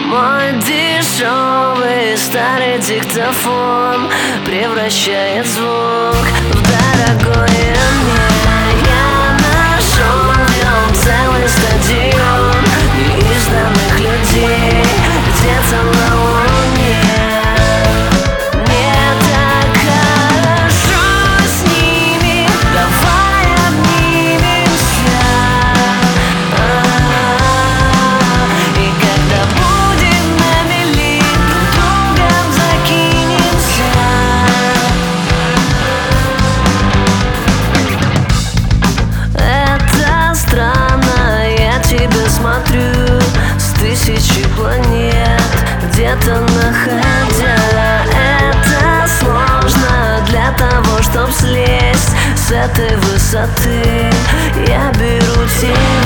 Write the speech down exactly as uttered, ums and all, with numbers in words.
Мой дешевый старый диктофон превращает звук в дорогое мне. Я нашел в нем целый стадион неизданных людей где-то на луне. Мне так хорошо с ними, давай обнимемся. И когда будем на мели, друг другом закинемся. Это странно, я тебя смотрю с тысячи планет, где-то находя. Это сложно для того, чтоб слезть с этой высоты. Я беру тебя.